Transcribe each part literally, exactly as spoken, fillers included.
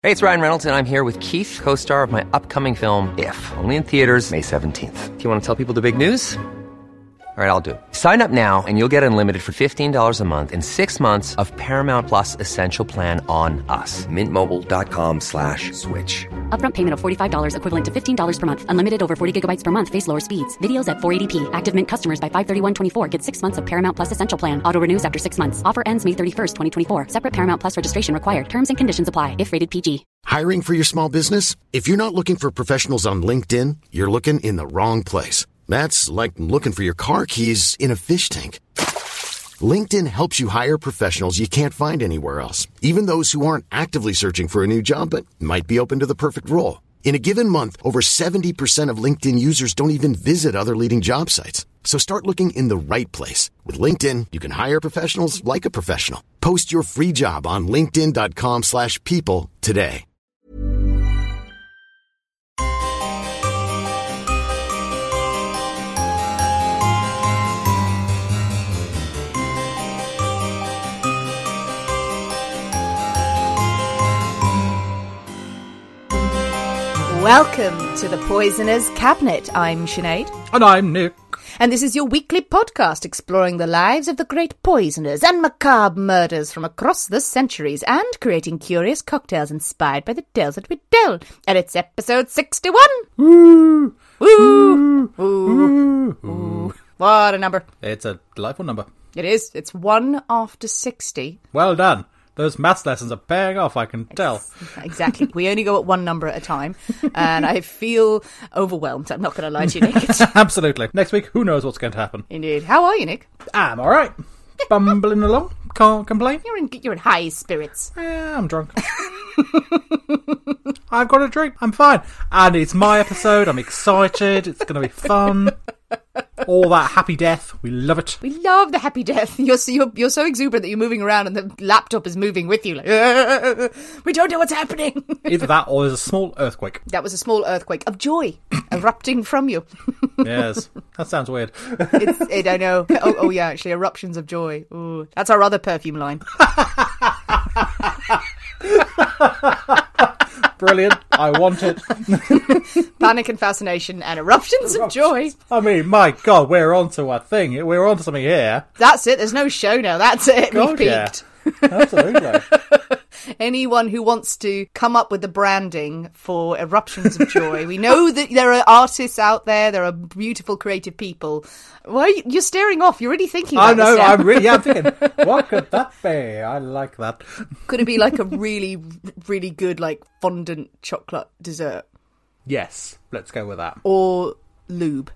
Hey, it's Ryan Reynolds, and I'm here with Keith, co-star of my upcoming film, If, only in theaters May seventeenth. Do you want to tell people the big news? All right, I'll do it. Sign up now and you'll get unlimited for fifteen dollars a month and six months of Paramount Plus Essential Plan on us. Mint Mobile dot com slash switch. Upfront payment of forty-five dollars equivalent to fifteen dollars per month. Unlimited over forty gigabytes per month. Face lower speeds. Videos at four eighty p. Active Mint customers by five thirty-one twenty-four get six months of Paramount Plus Essential Plan. Auto renews after six months. Offer ends May thirty-first, twenty twenty-four. Separate Paramount Plus registration required. Terms and conditions apply if rated P G. Hiring for your small business? If you're not looking for professionals on LinkedIn, you're looking in the wrong place. That's like looking for your car keys in a fish tank. LinkedIn helps you hire professionals you can't find anywhere else, even those who aren't actively searching for a new job but might be open to the perfect role. In a given month, over seventy percent of LinkedIn users don't even visit other leading job sites. So start looking in the right place. With LinkedIn, you can hire professionals like a professional. Post your free job on linkedin dot com slash people today. Welcome to the Poisoner's Cabinet. I'm Sinead. And I'm Nick. And this is your weekly podcast exploring the lives of the great poisoners and macabre murders from across the centuries and creating curious cocktails inspired by the tales that we tell. And it's episode sixty-one. Woo! Woo! Woo! Woo! What a number. It's a delightful number. It is. It's one after sixty. Well done. Those maths lessons are paying off, I can tell. Exactly. We only go at one number at a time, and I feel overwhelmed. I'm not going to lie to you, Nick. Absolutely. Next week, who knows what's going to happen? Indeed. How are you, Nick? I'm all right. Bumbling along. Can't complain. You're in you're in high spirits. Yeah, I'm drunk. I've got a drink. I'm fine. And it's my episode. I'm excited. It's going to be fun. All that happy death. We love it. We love the happy death. You're so, you're, you're so exuberant that you're moving around and the laptop is moving with you. Like, uh, we don't know what's happening. Either that or there's a small earthquake. That was a small earthquake of joy erupting from you. Yes. That sounds weird. It's, it, I know. Oh, oh, yeah, actually, eruptions of joy. Ooh, that's our other perfume line. Brilliant. I want it. Panic and fascination and eruptions of joy. I mean, my God, we're on to a thing. We're on to something here. That's it. There's no show now. That's it. God, We've yeah. peaked. Absolutely. Anyone who wants to come up with the branding for Eruptions of Joy, we know that there are artists out there, there are beautiful, creative people. Why are you, you're staring off? You're already thinking about I know, this now. I'm really, yeah, I'm thinking, what could that be? I like that. Could it be like a really, really good, like, fondant chocolate dessert? Yes, let's go with that. Or lube?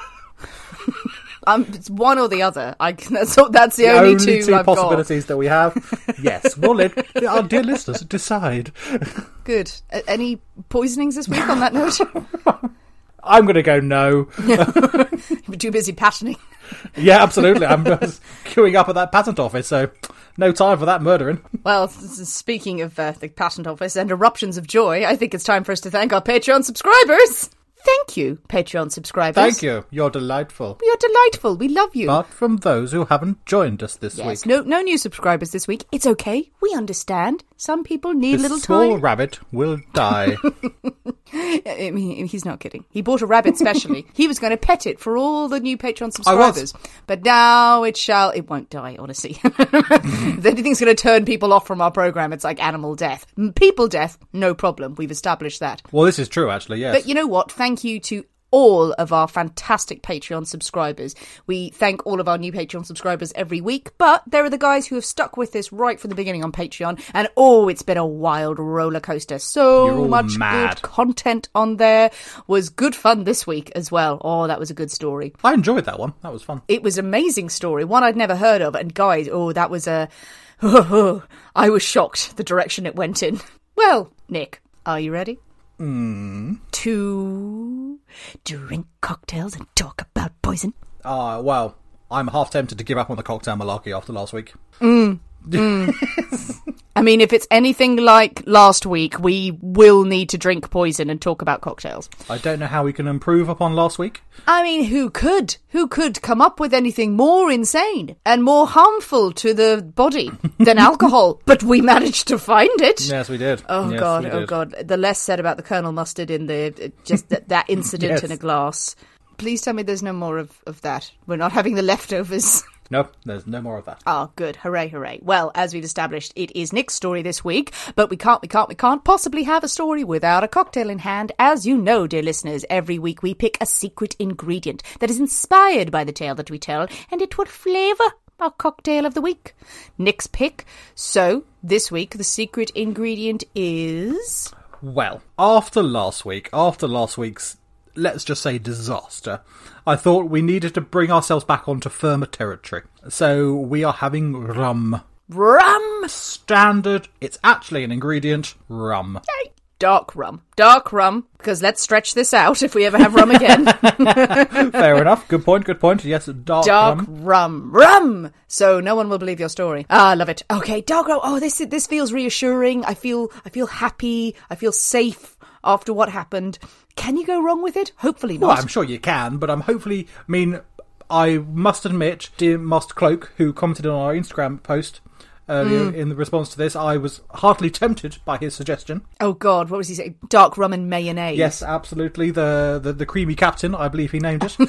Um, it's one or the other. I that's that's the, the only, only two, two I've possibilities got. that we have. Yes, we'll let our dear listeners decide. Good. A- any poisonings this week on that note? I'm going to go no. You're too busy passioning. Yeah, absolutely. I'm queuing up at that patent office, so no time for that murdering. Well, speaking of uh, the patent office and eruptions of joy, I think it's time for us to thank our Patreon subscribers. Thank you, Patreon subscribers. Thank you. You're delightful. You're delightful. We love you. But from those who haven't joined us this yes, week. No, no new subscribers this week. It's okay. We understand. Some people need the a little small time. rabbit will die. I mean, he's not kidding. He bought a rabbit specially. He was going to pet it for all the new Patreon subscribers. But now it shall... It won't die, honestly. If anything's going to turn people off from our programme, it's like animal death. People death, no problem. We've established that. Well, this is true, actually, yes. But you know what? Thank you to all of our fantastic Patreon subscribers. We thank all of our new Patreon subscribers every week, but there are the guys who have stuck with us right from the beginning on Patreon, and oh, it's been a wild roller coaster. So much mad. good content on there. Was good fun this week as well. Oh, that was a good story. I enjoyed that one. That was fun. It was an amazing story, one I'd never heard of, and guys, oh, that was a... Oh, I was shocked the direction it went in. Well, Nick, are you ready? Mm. To drink cocktails and talk about poison? Ah, uh, well, I'm half tempted to give up on the cocktail malarkey after last week. Mm. Mm. I mean, if it's anything like last week, we will need to drink poison and talk about cocktails. I don't know how we can improve upon last week. I mean, who could? Who could come up with anything more insane and more harmful to the body than alcohol? But we managed to find it. Yes, we did. Oh, yes, God, we oh, did. God. The less said about the Colonel Mustard in the, just that, that incident Yes. in a glass. Please tell me there's no more of, of that. We're not having the leftovers. No, there's no more of that. Oh, good. Hooray, hooray. Well, as we've established, it is Nick's story this week, but we can't, we can't, we can't possibly have a story without a cocktail in hand. As you know, dear listeners, every week we pick a secret ingredient that is inspired by the tale that we tell, and it would flavour our cocktail of the week. Nick's pick. So, this week, the secret ingredient is... Well, after last week, after last week's, let's just say, disaster, I thought we needed to bring ourselves back onto firmer territory. So we are having rum. Rum! Standard. It's actually an ingredient. Rum. Yay. Dark rum. Dark rum, because let's stretch this out if we ever have rum again. Fair enough. Good point, good point. Yes, dark, Dark rum. rum. Rum! So no one will believe your story. Ah, I love it. Okay, dark rum. Oh, this this feels reassuring. I feel I feel happy. I feel safe after what happened. Can you go wrong with it? Hopefully not. Well, I'm sure you can, but I'm hopefully... I mean, I must admit, dear Master Cloak, who commented on our Instagram post earlier mm. in the response to this, I was heartily tempted by his suggestion. Oh, God, what was he saying? Dark rum and mayonnaise. Yes, absolutely. The, the, the creamy captain, I believe he named it.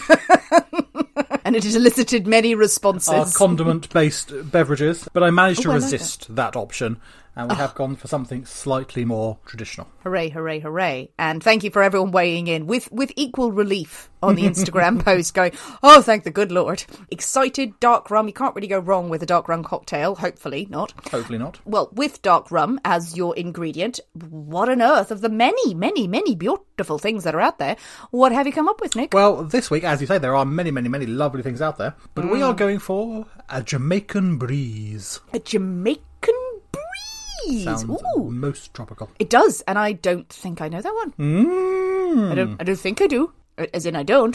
And it has elicited many responses. Our condiment-based beverages. But I managed oh, to I resist like that. that option. And we oh. have gone for something slightly more traditional. Hooray, hooray, hooray. And thank you for everyone weighing in with, with equal relief on the Instagram post going, oh, thank the good Lord. Excited, dark rum. You can't really go wrong with a dark rum cocktail. Hopefully not. Hopefully not. Well, with dark rum as your ingredient, what on earth of the many, many, many beautiful things that are out there, what have you come up with, Nick? Well, this week, as you say, there are many, many, many lovely things out there. But mm. we are going for a Jamaican breeze. A Jamaican Sounds Ooh. most tropical. It does, and I don't think I know that one. Mm. I don't. I don't think I do. As in, I don't.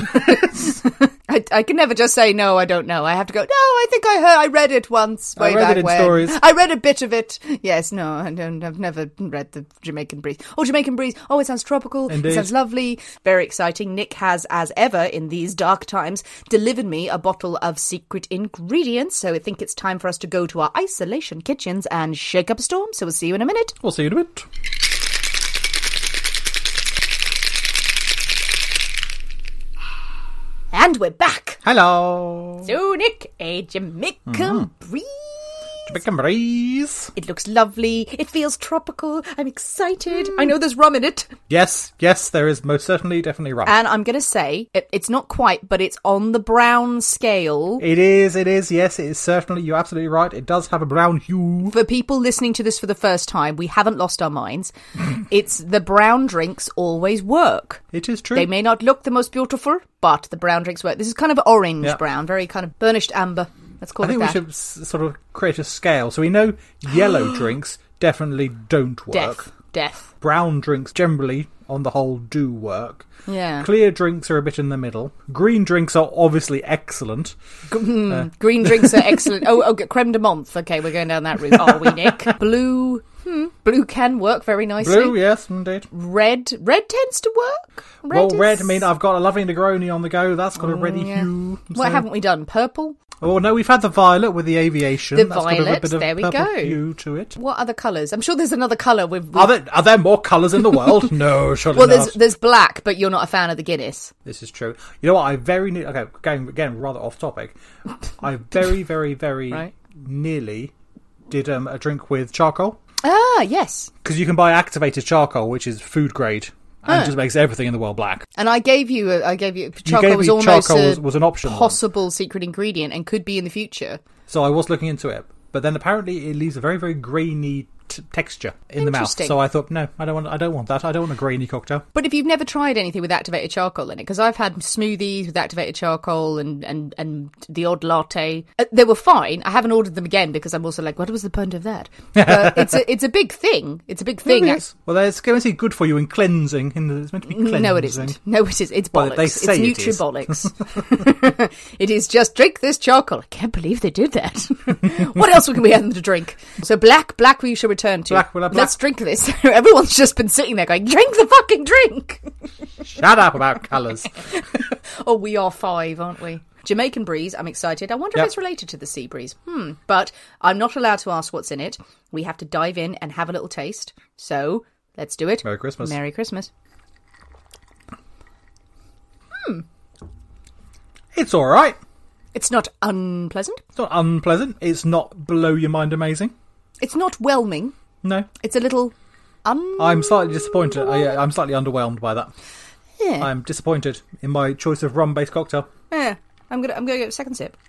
I, I can never just say no. I don't know. I have to go. No, I think I heard. I read it once. Way I read back it in when. stories. I read a bit of it. Yes. No. I don't. I've never read the Jamaican breeze. Oh, Jamaican breeze. Oh, it sounds tropical. Indeed. It sounds lovely. Very exciting. Nick has, as ever in these dark times, delivered me a bottle of secret ingredients. So I think it's time for us to go to our isolation kitchens and shake up a storm. So we'll see you in a minute. We'll see you in a minute. And we're back. Hello. So, Nick, a Jamaican mm. breeze. Jamaican breeze. It looks lovely. It feels tropical. I'm excited. Mm. I know there's rum in it. Yes, yes, there is most certainly, definitely rum. And I'm going to say, it, it's not quite, but it's on the brown scale. It is, it is, yes, it is certainly, you're absolutely right. It does have a brown hue. For people listening to this for the first time, we haven't lost our minds. It's the brown drinks always work. It is true. They may not look the most beautiful, but the brown drinks work. This is kind of orange yeah. brown, very kind of burnished amber. Let's call I think it we that. should s- sort of create a scale. So we know yellow drinks definitely don't work. Death. Death. Brown drinks generally, on the whole, do work. Yeah. Clear drinks are a bit in the middle. Green drinks are obviously excellent. Mm, uh, green drinks are excellent. Oh, oh, creme de menthe. Okay, we're going down that route, are we, Nick? Blue... Hmm. Blue can work very nicely. Blue, yes, indeed. Red, red tends to work. Red well, is... red. I mean, I've got a lovely Negroni on the go. That's got a ready yeah. hue. So... What haven't we done? Purple. Oh no, we've had the violet with the aviation. The That's violet. Got a bit of there we purple go. Hue to it. What other colours? I'm sure there's another colour with. with... Are there are there more colours in the world? No, surely well, not. there's there's black, but you're not a fan of the Guinness. This is true. You know what? I very ne- okay. Going again, rather off topic. I very, very, very right. nearly did um, a drink with charcoal. Ah, yes. Because you can buy activated charcoal, which is food grade, and huh. just makes everything in the world black. And I gave you, a, I gave you charcoal you gave was me almost charcoal a was, was an option possible one. secret ingredient and could be in the future. So I was looking into it, but then apparently it leaves a very, very grainy t- texture in the mouth. Interesting. So I thought, no, I don't want. I don't want that. I don't want a grainy cocktail. But if you've never tried anything with activated charcoal in it, because I've had smoothies with activated charcoal and, and, and the odd latte, uh, they were fine. I haven't ordered them again because I'm also like, what was the point of that? But it's a it's a big thing. It's a big thing. No, it is. Well, it's going to be good for you in cleansing. In the, it's meant to be cleansing. No, it isn't. No, it is. It's bollocks. Well, they say it's it is. nutribolics. It is just drink this charcoal. I can't believe they did that. What else can we have them to drink? So black, black we shall return to. Black, we'll have black. Let's drink this. Everyone's just been sitting there going, drink the fucking drink. Shut up about colours. Oh, we are five, aren't we? Jamaican breeze, I'm excited. I wonder Yep. if it's related to the sea breeze. Hmm. But I'm not allowed to ask what's in it. We have to dive in and have a little taste. So, let's do it. Merry Christmas. Merry Christmas. It's all right. It's not unpleasant. It's not unpleasant. It's not blow your mind amazing. It's not whelming. No. It's a little un... I'm slightly disappointed. I, I'm slightly underwhelmed by that. Yeah. I'm disappointed in my choice of rum-based cocktail. Yeah. I'm gonna I'm gonna go second sip.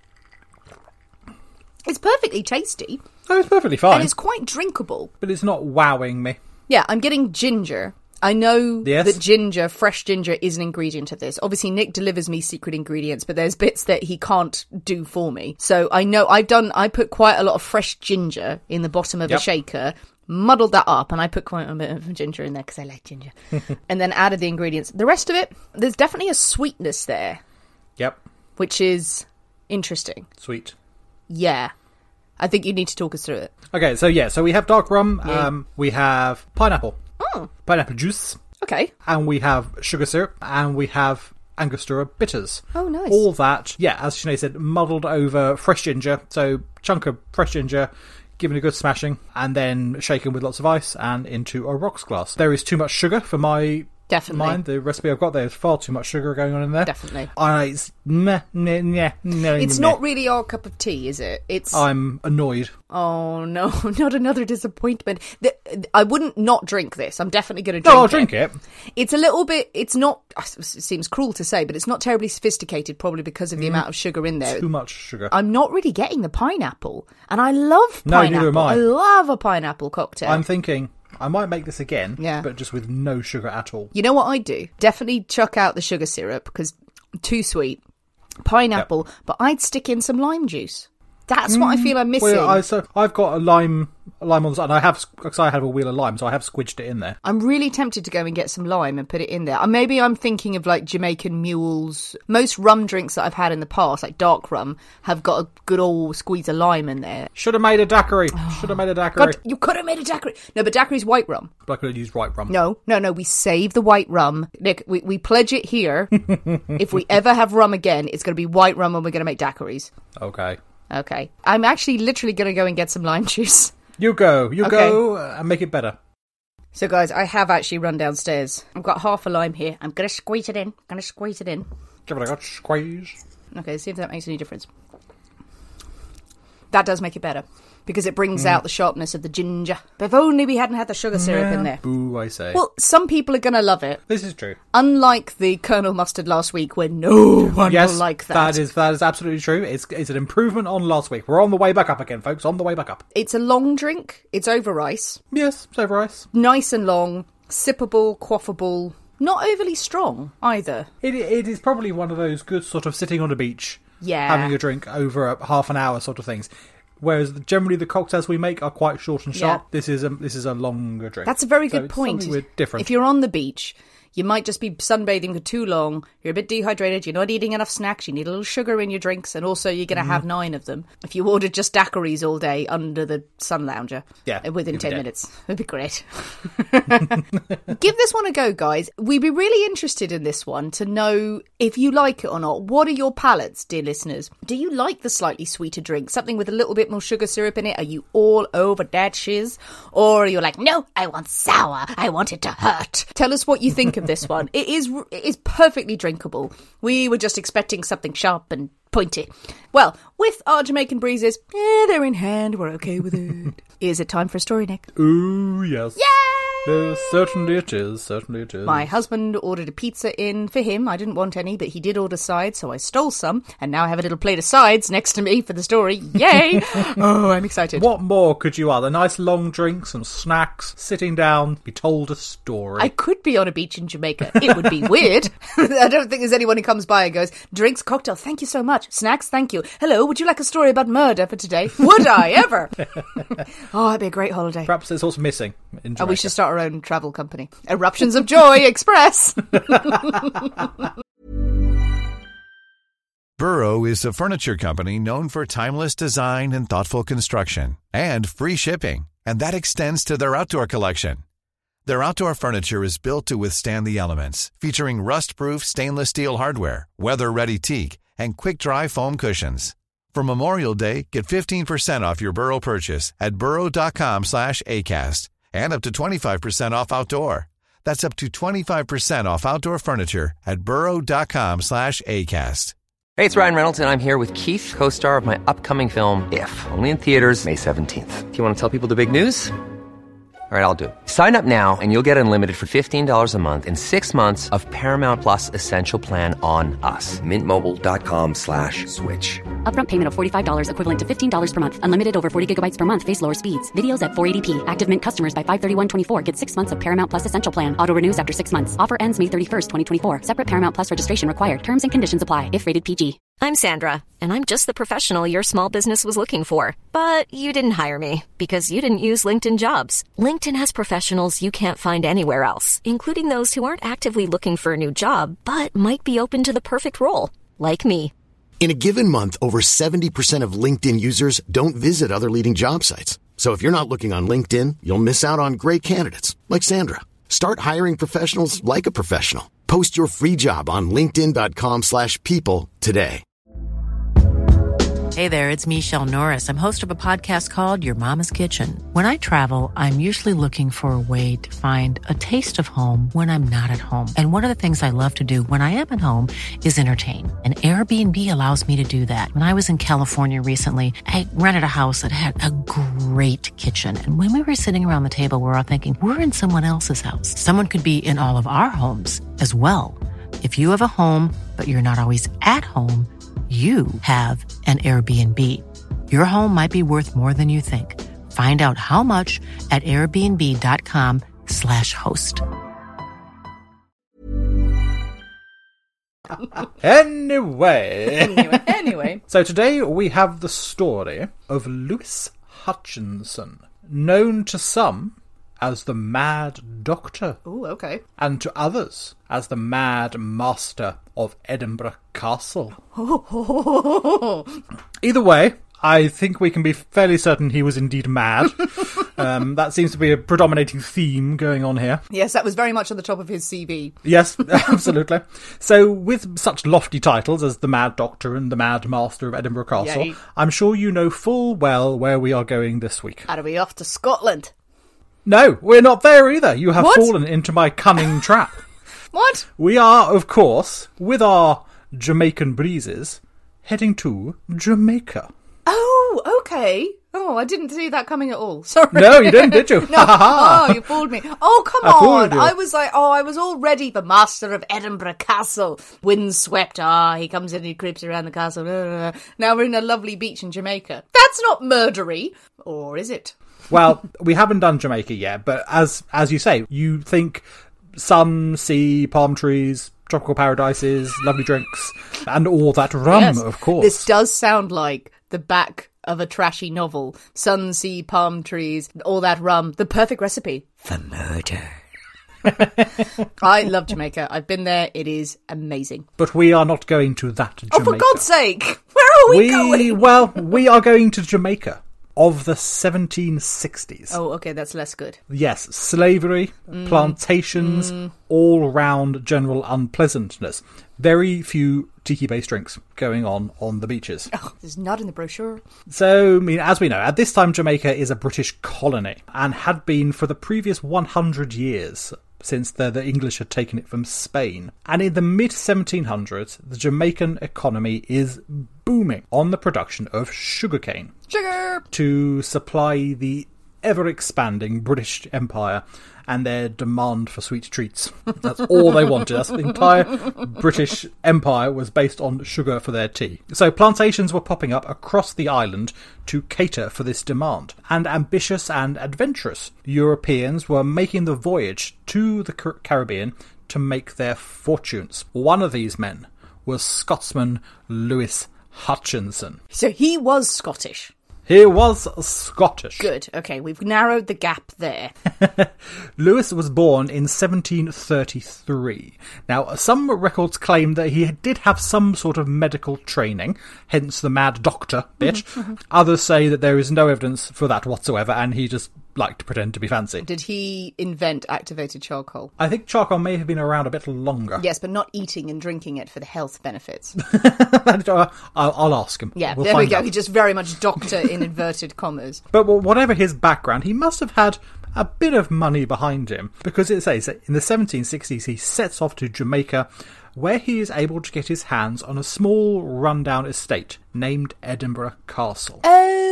It's perfectly tasty. Oh, it's perfectly fine. And it's quite drinkable. But it's not wowing me. Yeah, I'm getting ginger. I know Yes. that ginger, fresh ginger, is an ingredient of this. Obviously, Nick delivers me secret ingredients, but there's bits that he can't do for me. So I know I've done, I put quite a lot of fresh ginger in the bottom of Yep. a shaker, muddled that up, and I put quite a bit of ginger in there because I like ginger. And then added the ingredients. The rest of it, there's definitely a sweetness there, Yep. which is interesting. Sweet. Yeah. I think you need to talk us through it. Okay, so yeah, so we have dark rum, Yeah. um, we have pineapple, Oh, pineapple juice, okay. and we have sugar syrup, and we have Angostura bitters. Oh, nice. All that, yeah, as Sinead said, muddled over fresh ginger, so chunk of fresh ginger, given a good smashing, and then shaken with lots of ice and into a rocks glass. There is too much sugar for my Definitely. mind. The recipe I've got there is far too much sugar going on in there. Definitely. I, it's meh, meh, meh, meh, It's meh. not really our cup of tea, is it? It's... I'm annoyed. Oh, no, not another disappointment. The, I wouldn't not drink this. I'm definitely going to drink No, I'll it. drink it. It's a little bit, it's not, it seems cruel to say, but it's not terribly sophisticated, probably because of the amount of sugar in there. Too much sugar. I'm not really getting the pineapple. And I love No, pineapple. neither am I. I love a pineapple cocktail. I'm thinking I might make this again, Yeah. but just with no sugar at all. You know what I do? Definitely chuck out the sugar syrup because too sweet. Pineapple, but I'd stick in some lime juice. That's what I feel I'm missing. Well, I, so I've got a lime, a lime on the side, and I have because I have a wheel of lime, so I have squidged it in there. I'm really tempted to go and get some lime and put it in there. Uh, Maybe I'm thinking of like Jamaican mules. Most rum drinks that I've had in the past, like dark rum, have got a good old squeeze of lime in there. Should have made a daiquiri. Should have made a daiquiri. God, you could have made a daiquiri. No, but daiquiri's white rum. But I could have used white rum. No, no, no. We save the white rum. Nick, we, we pledge it here. If we ever have rum again, it's going to be white rum and we're going to make daiquiris. Okay. Okay. I'm actually literally going to go and get some lime juice. You go. You Okay. go uh, and make it better. So, guys, I have actually run downstairs. I've got half a lime here. I'm going to squeeze it in. going to squeeze it in. Give it a good squeeze. Okay, see if that makes any difference. That does make it better. Because it brings out the sharpness of the ginger. But if only we hadn't had the sugar syrup in there. Boo, I say. Well, some people are going to love it. This is true. Unlike the Colonel Mustard last week, where no one Yes, will like that. that is that is absolutely true. It's it's an improvement on last week. We're on the way back up again, folks. On the way back up. It's a long drink. It's over ice. Yes, it's over ice. Nice and long. Sippable, quaffable. Not overly strong, either. It it is probably one of those good sort of sitting on a beach, Yeah. having a drink over a half an hour sort of things. Whereas the, generally the cocktails we make are quite short and sharp. Yeah. This is a this is a longer drink. That's a very So good it's point. something we're different. If you're on the beach, you might just be sunbathing for too long. You're a bit dehydrated. You're not eating enough snacks. You need a little sugar in your drinks. And also you're going to Mm-hmm. have nine of them. If you ordered just daiquiris all day under the sun lounger. Yeah, uh, Within you'd be ten dead. minutes. It'd be great. Give this one a go, guys. We'd be really interested in this one to know if you like it or not. What are your palates, dear listeners? Do you like the slightly sweeter drink? Something with a little bit more sugar syrup in it? Are you all over that shiz? Or are you like, no, I want sour. I want it to hurt. Tell us what you think of this one. It is it is perfectly drinkable. We were just expecting something sharp and pointy. Well, with our Jamaican breezes, eh, they're in hand. We're okay with it. Is it time for a story, Nick? Ooh, yes. Yay! Oh, certainly it is, certainly it is. My husband ordered a pizza in for him. I didn't want any, but he did order sides, so I stole some, and now I have a little plate of sides next to me for the story. Yay! Oh, I'm excited. What more could you want? A nice long drink, some snacks, sitting down, be told a story. I could be on a beach in Jamaica. It would be weird. I don't think there's anyone who comes by and goes, drinks, cocktail, thank you so much. Snacks, thank you. Hello, would you like a story about murder for today? Would I ever? Oh, that'd be a great holiday. Perhaps there's also missing in Jamaica. Oh, we should start our own travel company. Eruptions of Joy Express. Burrow is a furniture company known for timeless design and thoughtful construction, and free shipping, and that extends to their outdoor collection. Their outdoor furniture is built to withstand the elements, featuring rust-proof stainless steel hardware, weather-ready teak, and quick-dry foam cushions. For Memorial Day, get fifteen percent off your Burrow purchase at burrow.com slash ACAST and up to twenty-five percent off outdoor. That's up to twenty-five percent off outdoor furniture at burrow.com slash ACAST. Hey, it's Ryan Reynolds, and I'm here with Keith, co-star of my upcoming film, If, only in theaters May seventeenth. Do you want to tell people the big news? All right, I'll do it. Sign up now and you'll get unlimited for fifteen dollars a month and six months of Paramount Plus Essential Plan on us. Mint Mobile dot com slash switch. Upfront payment of forty-five dollars equivalent to fifteen dollars per month. Unlimited over forty gigabytes per month. Face lower speeds. Videos at four eighty p. Active Mint customers by five thirty-one twenty-four get six months of Paramount Plus Essential Plan. Auto renews after six months. Offer ends May thirty-first, twenty twenty-four. Separate Paramount Plus registration required. Terms and conditions apply if rated P G. I'm Sandra, and I'm just the professional your small business was looking for. But you didn't hire me because you didn't use LinkedIn Jobs. LinkedIn has professionals you can't find anywhere else, including those who aren't actively looking for a new job, but might be open to the perfect role, like me. In a given month, over seventy percent of LinkedIn users don't visit other leading job sites. So if you're not looking on LinkedIn, you'll miss out on great candidates like Sandra. Start hiring professionals like a professional. Post your free job on linkedin.com slash people today. Hey there, it's Michelle Norris. I'm host of a podcast called Your Mama's Kitchen. When I travel, I'm usually looking for a way to find a taste of home when I'm not at home. And one of the things I love to do when I am at home is entertain. And Airbnb allows me to do that. When I was in California recently, I rented a house that had a great kitchen. And when we were sitting around the table, we were all thinking, we're in someone else's house. Someone could be in all of our homes as well. If you have a home, but you're not always at home, you have an Airbnb. Your home might be worth more than you think. Find out how much at airbnb.com slash host. Anyway. Anyway, anyway. So today we have the story of Lewis Hutchinson, known to some as the Mad Doctor. Ooh, okay. And to others as the Mad Master of Edinburgh Castle. Either way, I think we can be fairly certain he was indeed mad. um, that seems to be a predominating theme going on here. Yes, that was very much on the top of his C V. Yes, absolutely. So with such lofty titles as the Mad Doctor and the Mad Master of Edinburgh Castle, Yay. I'm sure you know full well where we are going this week. Are we off to Scotland? No, we're not there either. You have What? fallen into my cunning trap. What? We are, of course, with our Jamaican breezes, heading to Jamaica. Oh, okay. Oh, I didn't see that coming at all. Sorry. No, you didn't, did you? No. Oh, you fooled me. Oh, come I fooled on. you. I was like, oh, I was all ready. The Master of Edinburgh Castle. Windswept. Ah, he comes in and he creeps around the castle. Now we're in a lovely beach in Jamaica. That's not murdery. Or is it? Well, we haven't done Jamaica yet, but as as you say, you think sun, sea, palm trees, tropical paradises, lovely drinks, and all that rum, Yes. of course. This does sound like the back of a trashy novel. Sun, sea, palm trees, all that rum. The perfect recipe for murder. I love Jamaica. I've been there. It is amazing. But we are not going to that Jamaica. Oh, for God's sake! Where are we, we going? Well, we are going to Jamaica of the seventeen sixties. Oh, okay, that's less good. Yes, slavery, plantations, all-round general unpleasantness. Very few tiki-based drinks going on on the beaches. Oh, there's not in the brochure. So, I mean, as we know, at this time Jamaica is a British colony and had been for the previous one hundred years since the, the English had taken it from Spain. And in the mid seventeen hundreds, the Jamaican economy is booming on the production of sugarcane Sugar! to supply the ever-expanding British Empire and their demand for sweet treats. That's all they wanted. That's the entire British Empire was based on sugar for their tea. So plantations were popping up across the island to cater for this demand. And ambitious and adventurous Europeans were making the voyage to the Car- Caribbean to make their fortunes. One of these men was Scotsman Lewis Hutchinson. So he was Scottish. He was Scottish. Good. Okay, we've narrowed the gap there. Lewis was born in seventeen thirty-three. Now, some records claim that he did have some sort of medical training, hence the mad doctor bit. Mm-hmm, mm-hmm. Others say that there is no evidence for that whatsoever, and he just liked to pretend to be fancy. Did he invent activated charcoal? I think charcoal may have been around a bit longer. Yes, but not eating and drinking it for the health benefits. I'll, I'll ask him. Yeah, we'll there we go. Out. He's just very much doctor in inverted commas. But whatever his background, he must have had a bit of money behind him, because it says that in the seventeen sixties he sets off to Jamaica, where he is able to get his hands on a small rundown estate named Edinburgh Castle.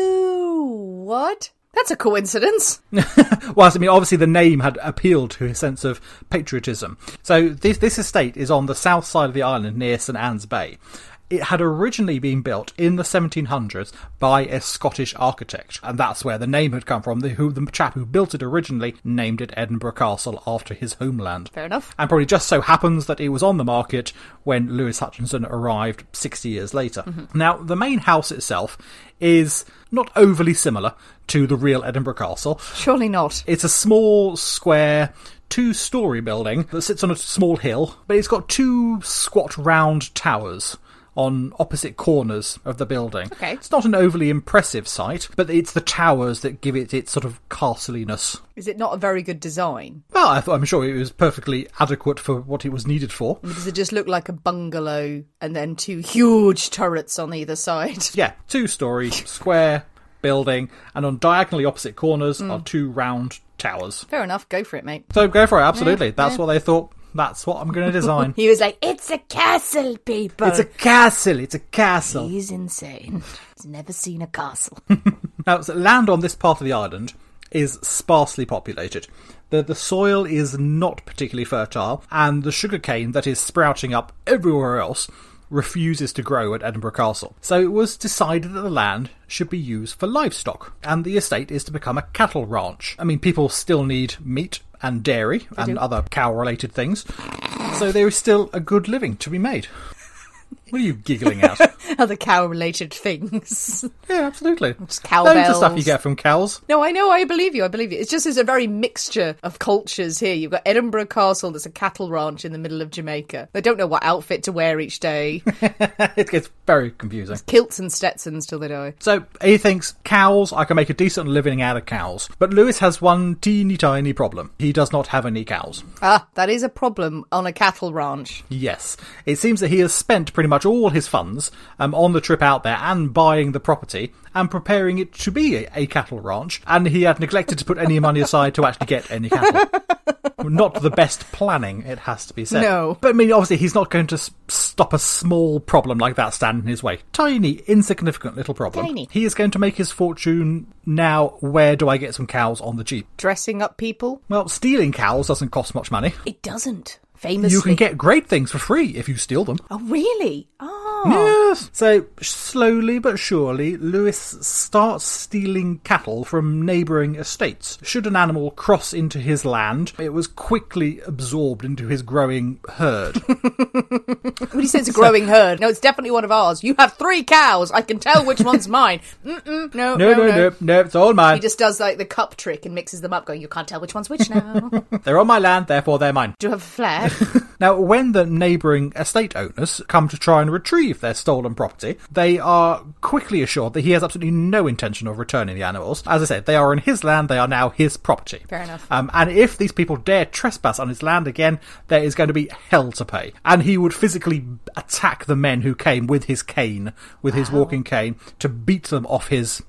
Oh, what? That's a coincidence. Well, I mean, obviously the name had appealed to his sense of patriotism. So this this estate is on the south side of the island near St Anne's Bay. It had originally been built in the seventeen hundreds by a Scottish architect, and that's where the name had come from. The, who, the chap who built it originally named it Edinburgh Castle after his homeland. Fair enough. And probably just so happens that it was on the market when Lewis Hutchinson arrived sixty years later. Mm-hmm. Now, the main house itself is not overly similar to the real Edinburgh Castle. Surely not. It's a small, square, two-storey building that sits on a small hill, but it's got two squat round towers on opposite corners of the building. Okay. It's not an overly impressive sight, but it's the towers that give it its sort of castliness. Is it not a very good design? Well, I thought, I'm sure it was perfectly adequate for what it was needed for. Does it just look like a bungalow and then two huge turrets on either side? Yeah, two-storey, square building, and on diagonally opposite corners mm. are two round towers. Fair enough, go for it, mate. So go for it, absolutely. Yeah, That's yeah. what they thought. That's what I'm going to design. He was like, it's a castle, people. It's a castle. It's a castle. He's insane. He's never seen a castle. Now, so land on this part of the island is sparsely populated. The, the soil is not particularly fertile, and the sugarcane that is sprouting up everywhere else refuses to grow at Edinburgh Castle. So it was decided that the land should be used for livestock, and the estate is to become a cattle ranch. I mean, people still need meat and dairy they and do. other cow-related things, so there is still a good living to be made. What are you giggling at? Other cow-related things. Yeah, absolutely. Just cowbells. Loads of stuff you get from cows. No, I know, I believe you, I believe you. It's just there's a very mixture of cultures here. You've got Edinburgh Castle, there's a cattle ranch in the middle of Jamaica. They don't know what outfit to wear each day. It gets very confusing. It's kilts and Stetsons till they die. So he thinks, cows, I can make a decent living out of cows. But Lewis has one teeny tiny problem. He does not have any cows. Ah, that is a problem on a cattle ranch. Yes. It seems that he has spent pretty much all his funds um, on the trip out there and buying the property and preparing it to be a, a cattle ranch, and he had neglected to put any money aside to actually get any cattle. Not the best planning, it has to be said. No. But I mean, obviously he's not going to s- stop a small problem like that stand in his way. Tiny, insignificant little problem. Tiny. He is going to make his fortune now. Where do I get some cows on the cheap? Dressing up people? Well, stealing cows doesn't cost much money. It doesn't. Famously. You can get great things for free if you steal them. Oh, really? Oh. Yes. So, slowly but surely, Lewis starts stealing cattle from neighbouring estates. Should an animal cross into his land, it was quickly absorbed into his growing herd. When he says a growing herd, no, it's definitely one of ours. You have three cows. I can tell which one's mine. Mm-mm, no, no, no, no, no, no, no, it's all mine. He just does like the cup trick and mixes them up, going, you can't tell which one's which now. They're on my land, therefore they're mine. Do you have a flag? Now, when the neighbouring estate owners come to try and retrieve their stolen property, they are quickly assured that he has absolutely no intention of returning the animals. As I said, they are in his land, they are now his property. Fair enough. Um, and if these people dare trespass on his land again, there is going to be hell to pay. And he would physically attack the men who came with his cane, with his wow. walking cane, to beat them off his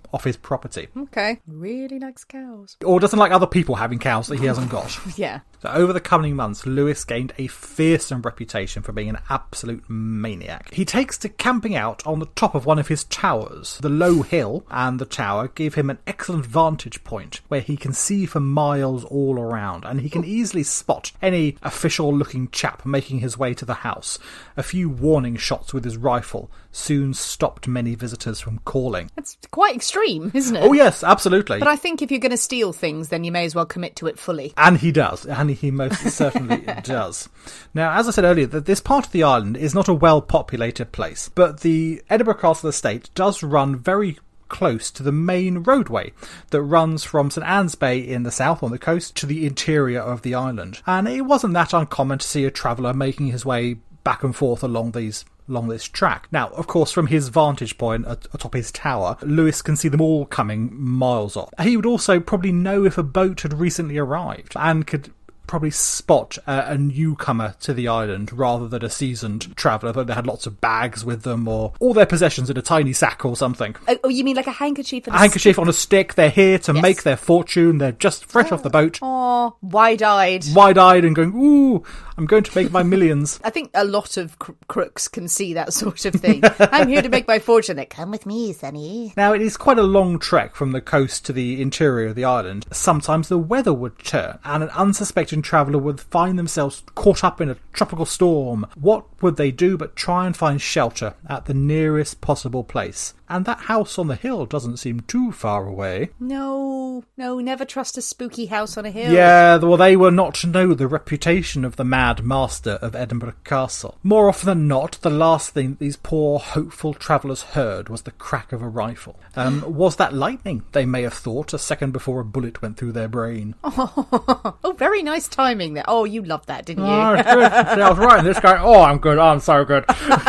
off his property. Okay. Really likes cows. Or doesn't like other people having cows that he hasn't got. Yeah. So over the coming months, Lewis gained a fearsome reputation for being an absolute maniac. He takes to camping out on the top of one of his towers. The low hill and the tower give him an excellent vantage point where he can see for miles all around, and he can easily spot any official-looking chap making his way to the house. A few warning shots with his rifle soon stopped many visitors from calling. That's quite extreme, isn't it? Oh yes, absolutely. But I think if you're going to steal things, then you may as well commit to it fully. And he does, and he most certainly does. Now, as I said earlier, that this part of the island is not a well-populated place, but the Edinburgh Castle estate does run very close to the main roadway that runs from St Anne's Bay in the south on the coast to the interior of the island. And it wasn't that uncommon to see a traveller making his way back and forth along these along this track. Now, of course, from his vantage point at, atop his tower, Lewis can see them all coming miles off. He would also probably know if a boat had recently arrived and could probably spot uh, a newcomer to the island rather than a seasoned traveller, that they had lots of bags with them or all their possessions in a tiny sack or something. Oh, you mean like a handkerchief and a, a handkerchief stick? On a stick. They're here to yes. make their fortune. They're just fresh oh. off the boat. Oh, wide-eyed. Wide-eyed and going, ooh, I'm going to make my millions. I think a lot of cr- crooks can see that sort of thing. I'm here to make my fortune. They come with me, Sonny. Now, it is quite a long trek from the coast to the interior of the island. Sometimes the weather would turn and an unsuspecting traveller would find themselves caught up in a tropical storm. What would they do but try and find shelter at the nearest possible place? And that house on the hill doesn't seem too far away. No, no, never trust a spooky house on a hill. Yeah, well, they were not to know the reputation of the Mad Master of Edinburgh Castle. More often than not, the last thing these poor, hopeful travellers heard was the crack of a rifle. Um, was that lightning, they may have thought, a second before a bullet went through their brain. Oh, oh very nice timing there. Oh, you loved that, didn't you? Oh, it's good. See, I was right. This guy, oh, I'm good. Oh, I'm so good.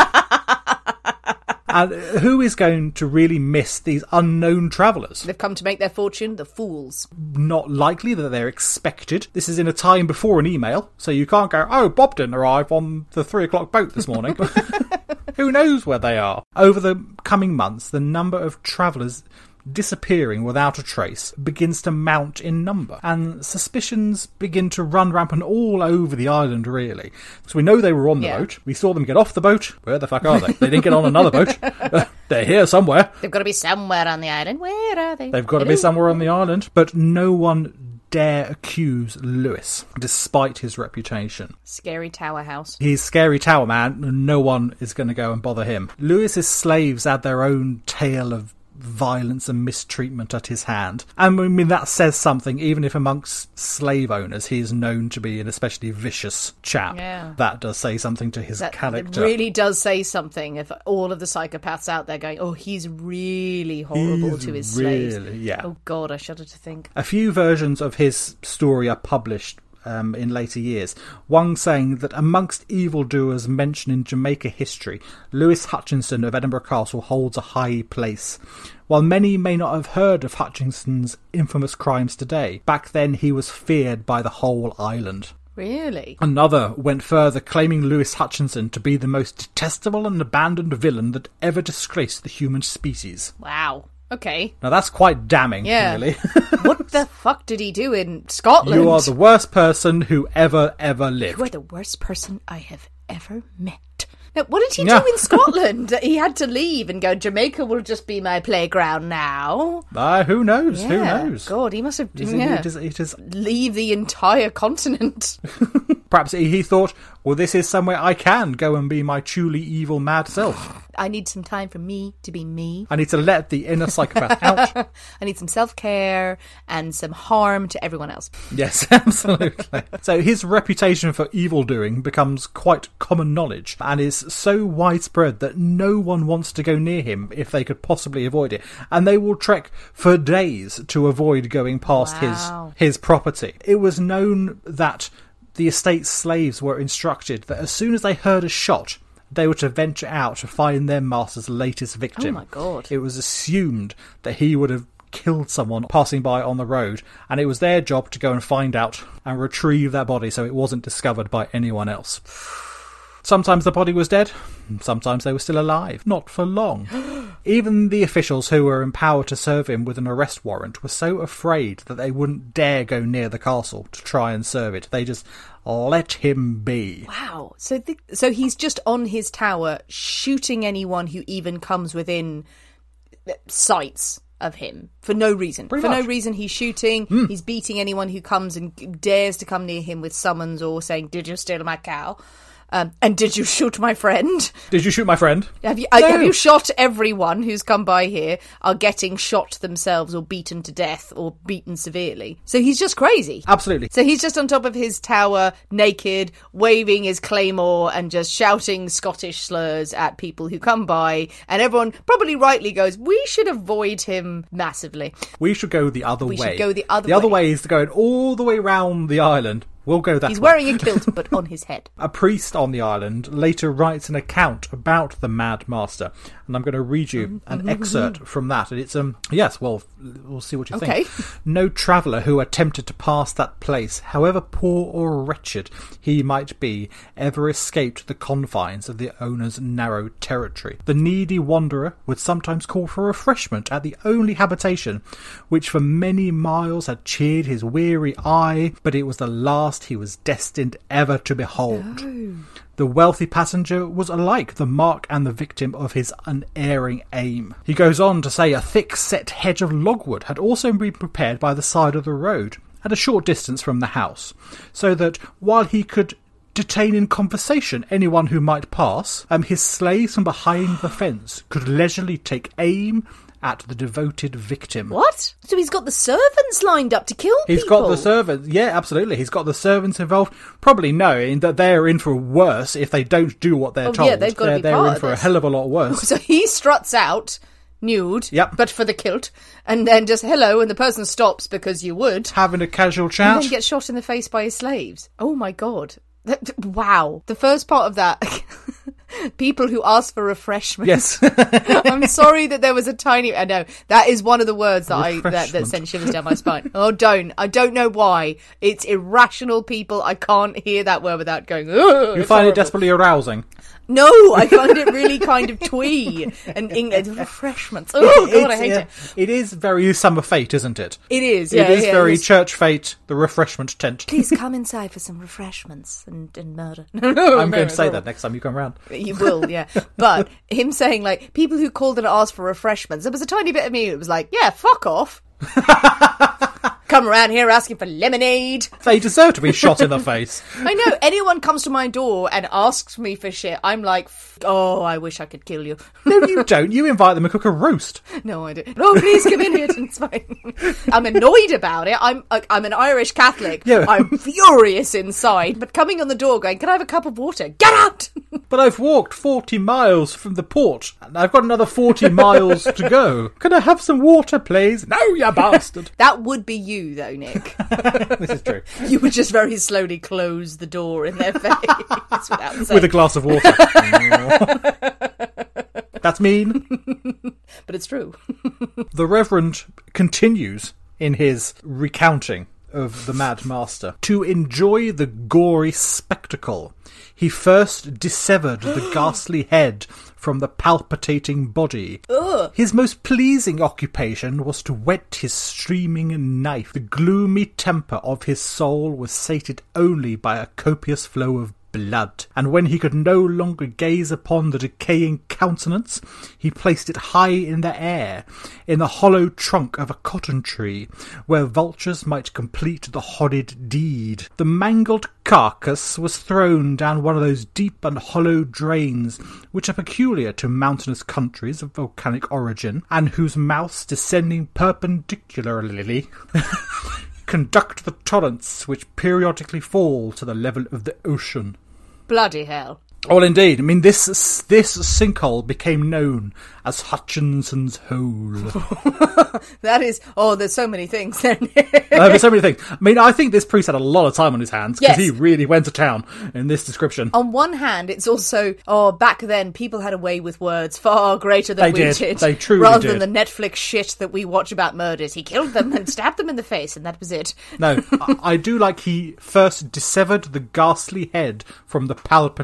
And who is going to really miss these unknown travellers? They've come to make their fortune, the fools. Not likely that they're expected. This is in a time before an email, so you can't go, oh, Bob didn't arrive on the three o'clock boat this morning. Who knows where they are? Over the coming months, the number of travellers disappearing without a trace begins to mount in number, and suspicions begin to run rampant all over the island, really. So we know they were on the yeah. boat. We saw them get off the boat. Where the fuck are they? They didn't get on another boat. Uh, they're here somewhere. They've got to be somewhere on the island. Where are they? They've got to be somewhere on the island. But no one dare accuse Lewis, despite his reputation. Scary tower house. He's scary tower man, and no one is going to go and bother him. Lewis's slaves add their own tale of violence and mistreatment at his hand. And I mean, that says something, even if amongst slave owners he is known to be an especially vicious chap. Yeah. That does say something to his that character. It really does say something if all of the psychopaths out there going, oh, he's really horrible he's to his really, slaves. Yeah. Oh, God, I shudder to think. A few versions of his story are published Um, in later years. One saying that amongst evildoers mentioned in Jamaica history, Lewis Hutchinson of Edinburgh Castle holds a high place. While many may not have heard of Hutchinson's infamous crimes today, back then he was feared by the whole island. Really? Another went further, claiming Lewis Hutchinson to be the most detestable and abandoned villain that ever disgraced the human species. Wow. Okay. Now that's quite damning, yeah. really. What the fuck did he do in Scotland? You are the worst person who ever, ever lived. You are the worst person I have ever met. Now, what did he yeah. do in Scotland? He had to leave and go, Jamaica will just be my playground now. Uh, who knows? Yeah. Who knows? God, he must have... It is, yeah. it is, it is... Leave the entire continent. Perhaps he thought, well, this is somewhere I can go and be my truly evil mad self. I need some time for me to be me. I need to let the inner psychopath out. I need some self-care and some harm to everyone else. Yes, absolutely. So his reputation for evildoing becomes quite common knowledge and is so widespread that no one wants to go near him if they could possibly avoid it. And they will trek for days to avoid going past wow. his, his property. It was known that the estate's slaves were instructed that as soon as they heard a shot, they were to venture out to find their master's latest victim. Oh my God. It was assumed that he would have killed someone passing by on the road, and it was their job to go and find out and retrieve that body so it wasn't discovered by anyone else. Sometimes the body was dead, sometimes they were still alive. Not for long. Even the officials who were empowered to serve him with an arrest warrant were so afraid that they wouldn't dare go near the castle to try and serve it. They just let him be. Wow. So the, so he's just on his tower shooting anyone who even comes within sights of him for no reason. Pretty for much. no reason he's shooting. Mm. He's beating anyone who comes and dares to come near him with summons or saying, "Did you steal my cow? Um, and did you shoot my friend? Did you shoot my friend? Have you, No. have you shot everyone who's come by here are getting shot themselves or beaten to death or beaten severely?" So he's just crazy. Absolutely. So he's just on top of his tower, naked, waving his claymore and just shouting Scottish slurs at people who come by. And everyone probably rightly goes, we should avoid him massively. We should go the other We way. should go the other the way. The other way is going all the way round the island. We'll go that He's way. wearing a kilt, but on his head. A priest on the island later writes an account about the Mad Master, and I'm going to read you an excerpt from that. And it's um yes, well, we'll see what you Okay. think. No traveller who attempted to pass that place, however poor or wretched he might be, ever escaped the confines of the owner's narrow territory. The needy wanderer would sometimes call for refreshment at the only habitation which for many miles had cheered his weary eye, but it was the last he was destined ever to behold. No. The wealthy passenger was alike the mark and the victim of his unerring aim. He goes on to say a thick-set hedge of logwood had also been prepared by the side of the road, at a short distance from the house, so that while he could detain in conversation anyone who might pass, um, his slaves from behind the fence could leisurely take aim at the devoted victim. What? So he's got the servants lined up to kill He's people? got the servants, yeah, absolutely. He's got the servants involved, probably knowing that they're in for worse if they don't do what they're Oh, told. yeah, they've got to they're be they're part in of for this. a hell of a lot worse. So he struts out, nude, Yep. but for the kilt, and then just hello, and the person stops because you would, Having a casual and chat. then gets shot in the face by his slaves. Oh my god. That, wow. The first part of that, people who ask for refreshments. Yes. I'm sorry that there was a tiny... I know, that is one of the words that I that, that Refreshment. sent shivers down my spine. Oh, don't. I don't know why. It's irrational, people. I can't hear that word without going, ugh. You it's find horrible. it desperately arousing. No, I find it really kind of twee and English refreshments. Oh god, I hate yeah, it. It is very summer fate, isn't it? It is. Yeah, it is yeah, very it's- church fate, the refreshment tent. Please come inside for some refreshments and, and murder. I'm going to say that next time you come round. You will, yeah. But him saying, like, people who called and asked for refreshments, there was a tiny bit of me that was like, yeah, fuck off. Come around here asking for lemonade. They deserve to be shot in the face. I know, anyone comes to my door and asks me for shit, I'm like, f- oh, I wish I could kill you. No, you don't. You invite them and cook a roast. No, I don't. No, please come in here. It's fine. I'm annoyed about it. I'm like, I'm an Irish Catholic. Yeah. I'm furious inside. But coming on the door going, can I have a cup of water? Get out! But I've walked forty miles from the port, and I've got another forty miles to go. Can I have some water, please? No, you bastard. That would be you, though, Nick. This is true. You would just very slowly close the door in their face without saying. With a glass of water. That's mean. But it's true. The Reverend continues in his recounting of the Mad Master. To enjoy the gory spectacle, he first dissevered the ghastly head from the palpitating body. Ugh. His most pleasing occupation was to whet his streaming knife. The gloomy temper of his soul was sated only by a copious flow of blood, and when he could no longer gaze upon the decaying countenance, he placed it high in the air, in the hollow trunk of a cotton tree, where vultures might complete the horrid deed. The mangled carcass was thrown down one of those deep and hollow drains which are peculiar to mountainous countries of volcanic origin, and whose mouths, descending perpendicularly, conduct the torrents which periodically fall to the level of the ocean. Bloody hell. Well, indeed. I mean, this this sinkhole became known as Hutchinson's Hole. That is... Oh, there's so many things there. uh, there's so many things. I mean, I think this priest had a lot of time on his hands, because Yes. he really went to town in this description. On one hand, it's also, oh, back then, people had a way with words far greater than They we did. did. They truly Rather did. than the Netflix shit that we watch about murders. He killed them and stabbed them in the face, and that was it. No, I, I do like he first dissevered the ghastly head from the palpitating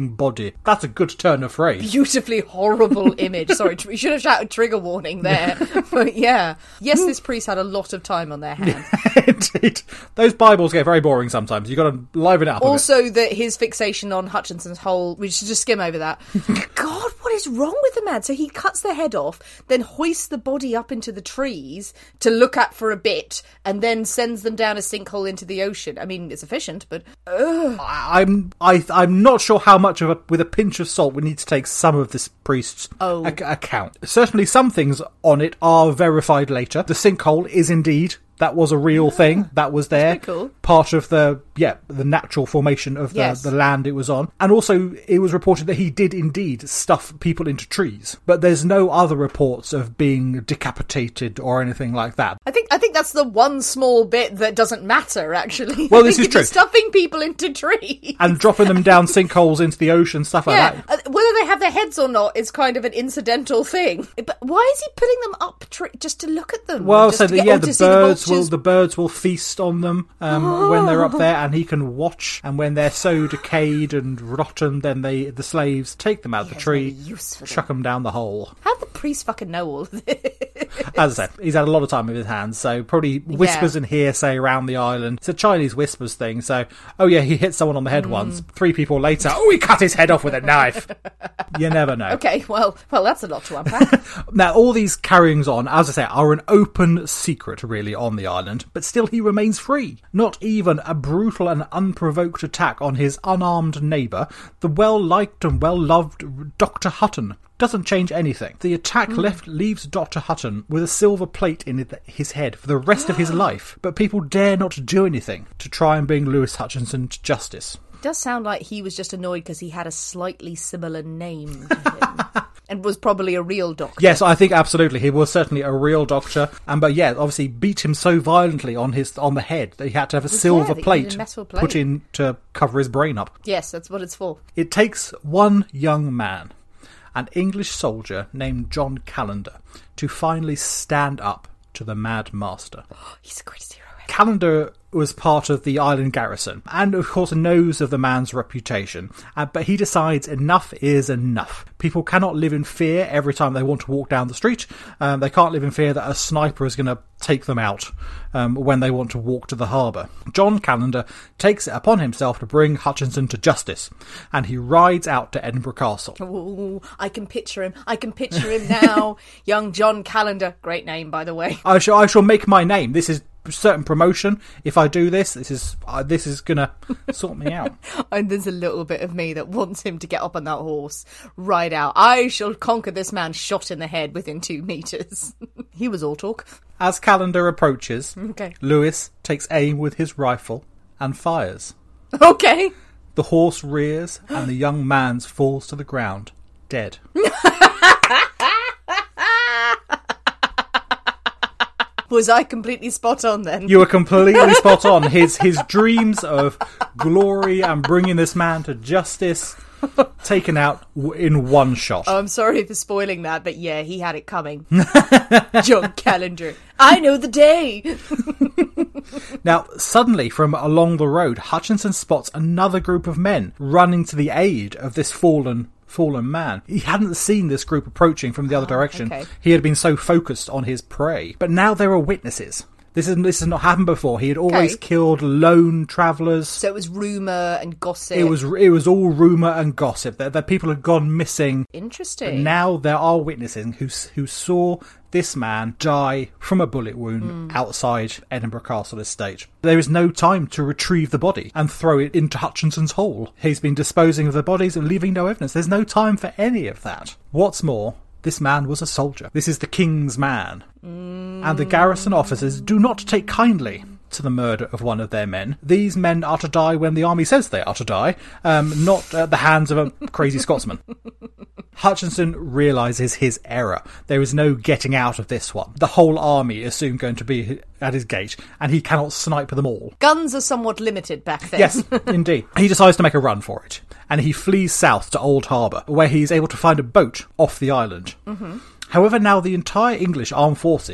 rotting body. That's a good turn of phrase. Beautifully horrible image. Sorry, we should have shouted trigger warning there. But yeah. Yes, this priest had a lot of time on their hands. Indeed. Those Bibles get very boring sometimes. You've got to liven it up also, a bit. that his fixation on Hutchinson's whole... We should just skim over that. God, what is wrong with the man? So he cuts the head off, then hoists the body up into the trees to look at for a bit, and then sends them down a sinkhole into the ocean. I mean, it's efficient, but... Ugh. I'm I, I'm not sure how much of a... With a pinch of salt, we need to take some of this priest's oh. ac- account. Certainly some things on it are verified later. The sinkhole is indeed... That was a real thing. That was there. That's pretty cool. Part of the, yeah, the natural formation of the, yes. the land it was on. And also, it was reported that he did indeed stuff people into trees. But there's no other reports of being decapitated or anything like that. I think I think that's the one small bit that doesn't matter, actually. Well, I this think is true. Stuffing people into trees. And dropping them down sinkholes into the ocean, stuff like yeah, that. uh, whether they have their heads or not is kind of an incidental thing. But why is he putting them up tre- just to look at them? Well, just so to the, get, yeah, oh, the to see birds the will the birds will feast on them um, oh. when they're up there, and he can watch. And when they're so decayed and rotten, then they the slaves take them out of the tree, chuck them down the hole. How did the priest fucking know all of this? As I said, he's had a lot of time with his hands, so probably whispers yeah. and hearsay around the island. It's a Chinese whispers thing. So, oh yeah, he hit someone on the head mm. once. Three people later, oh, he cut his head off with a knife. You never know. Okay, well, well, that's a lot to unpack. Now, all these carryings on, as I say, are an open secret, really, on the island, but still he remains free. Not even a brutal and unprovoked attack on his unarmed neighbour, the well-liked and well-loved Doctor Hutton, doesn't change anything. The attack mm. left leaves Doctor Hutton with a silver plate in his head for the rest of his life, but people dare not do anything to try and bring Lewis Hutchinson to justice. It does sound like he was just annoyed because he had a slightly similar name to him. And was probably a real doctor. Yes, I think absolutely. He was certainly a real doctor. And but yeah, obviously beat him so violently on his on the head that he had to have a well, silver yeah, plate, plate put in to cover his brain up. Yes, that's what it's for. It takes one young man, an English soldier named John Calendar, to finally stand up to the Mad Master. Oh, he's the greatest hero ever. Calendar was part of the island garrison, and of course knows of the man's reputation, uh, but he decides enough is enough. People cannot live in fear every time they want to walk down the street. Um, they can't live in fear that a sniper is going to take them out um, when they want to walk to the harbour. John Calendar takes it upon himself to bring Hutchinson to justice, and he rides out to Edinburgh Castle. Ooh, I can picture him. I can picture him now. Young John Calendar. Great name, by the way. I shall, I shall make my name. This is certain promotion. If I do this, this is uh, this is gonna sort me out. And there's a little bit of me that wants him to get up on that horse, ride out. I shall conquer this man shot in the head within two metres. He was all talk. As Calendar approaches, okay. Lewis takes aim with his rifle and fires. Okay. The horse rears and the young man falls to the ground, dead. Was I completely spot on then? You were completely spot on. His his dreams of glory and bringing this man to justice taken out in one shot. Oh, I'm sorry for spoiling that, but yeah, he had it coming. John Calendar. I know the day. Now, suddenly, from along the road, Hutchinson spots another group of men running to the aid of this fallen fallen man. He hadn't seen this group approaching from the other oh, direction. Okay. He had been so focused on his prey. But now there are witnesses. This, is, this has not happened before. He had always okay. killed lone travellers. So it was rumour and gossip. It was it was all rumour and gossip. That, that people had gone missing. Interesting. But now there are witnesses who, who saw this man die from a bullet wound mm. outside Edinburgh Castle estate. There is no time to retrieve the body and throw it into Hutchinson's hole. He's been disposing of the bodies and leaving no evidence. There's no time for any of that. What's more, this man was a soldier. This is the king's man. Mm. And the garrison officers do not take kindly to the murder of one of their men. These men are to die when the army says they are to die, um, not at the hands of a crazy Scotsman. Hutchinson realises his error. There is no getting out of this one. The whole army is soon going to be at his gate, and he cannot snipe them all. Guns are somewhat limited back then. Yes, indeed. He decides to make a run for it, and he flees south to Old Harbour, where he is able to find a boat off the island. Mm-hmm. However, now the entire English armed forces